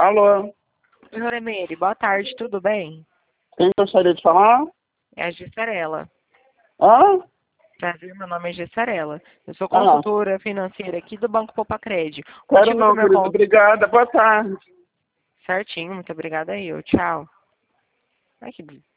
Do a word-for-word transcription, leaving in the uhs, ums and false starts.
Alô? Oi, Rosemary, boa tarde, tudo bem? Quem gostaria de falar? É a Gessarela. Hã? Prazer, meu nome é Gessarela. Eu sou Ah, consultora financeira aqui do Banco Popacred. O quero motivo não, do meu querido. call... Obrigada. Boa tarde. Certinho, muito obrigada aí, eu. Tchau. Ai, que